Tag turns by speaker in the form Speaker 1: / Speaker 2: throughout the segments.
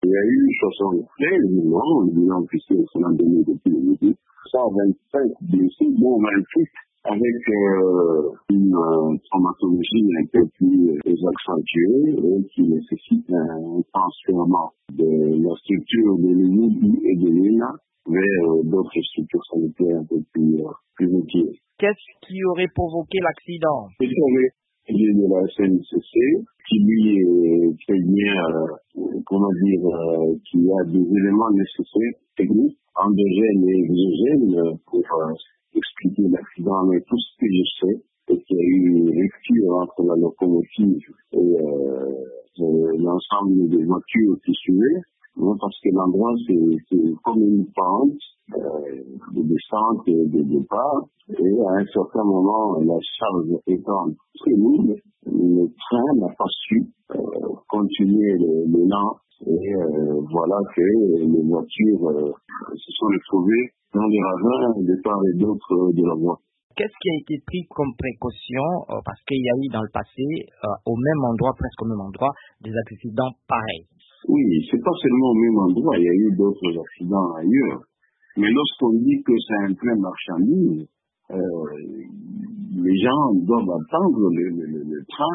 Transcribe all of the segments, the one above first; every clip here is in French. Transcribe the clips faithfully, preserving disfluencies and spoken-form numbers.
Speaker 1: y a eu soixante-treize morts, le bilan officiel c'est l'an donné depuis le début, cent vingt-cinq blessés, dont vingt-huit avec euh, une euh, traumatologie un peu plus euh, accentuée et qui nécessite un transfèrement de la structure de l'U I et de l'I N A vers euh, d'autres structures sanitaires un peu plus, euh, plus utiles.
Speaker 2: Qu'est-ce qui aurait provoqué l'accident?
Speaker 1: C'est celui de la S N C C qui lui est très bien, euh, comment dire, euh, qui a des éléments nécessaires, techniques, endogènes et exogènes pour euh, expliquer l'accident. Mais tout ce que je sais, c'est qu'il y a eu une rupture entre la locomotive et euh, l'ensemble des voitures qui suivaient. Non, parce que l'endroit, c'est, c'est comme une pente euh, de descente et de départ. Et à un certain moment, la charge étant très lourde, le train n'a pas su euh, continuer l'élan. Et euh, voilà que les voitures euh, se sont retrouvées dans les ravins de part et d'autre de la voie.
Speaker 2: Qu'est-ce qui a été pris comme précaution euh, parce qu'il y a eu dans le passé, euh, au même endroit, presque au même endroit, des accidents pareils?
Speaker 1: Oui, c'est pas seulement au même endroit, il y a eu d'autres accidents ailleurs. Mais lorsqu'on dit que c'est un train marchandise, euh, les gens doivent attendre le, le, le, le train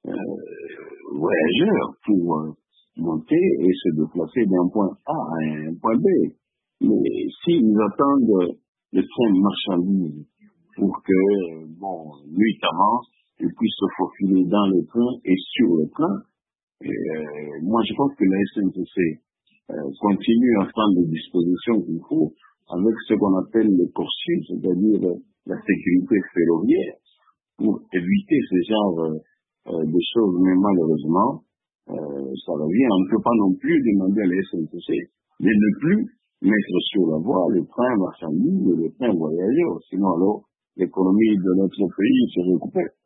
Speaker 1: euh, voyageur pour euh, monter et se déplacer d'un point A à un point B. Mais s'ils attendent le train marchandise pour que, bon, nuitamment, ils puissent se faufiler dans le train et sur le train, et, euh, moi, je pense que la S N C C euh, continue à prendre les dispositions qu'il faut avec ce qu'on appelle le corsus, c'est-à-dire euh, la sécurité ferroviaire, pour éviter ce genre euh, de choses. Mais malheureusement, euh, ça revient. On ne peut pas non plus demander à la S N C C de ne plus mettre sur la voie le train marchandise et le train voyageur. Sinon, alors, l'économie de notre pays se recoupe.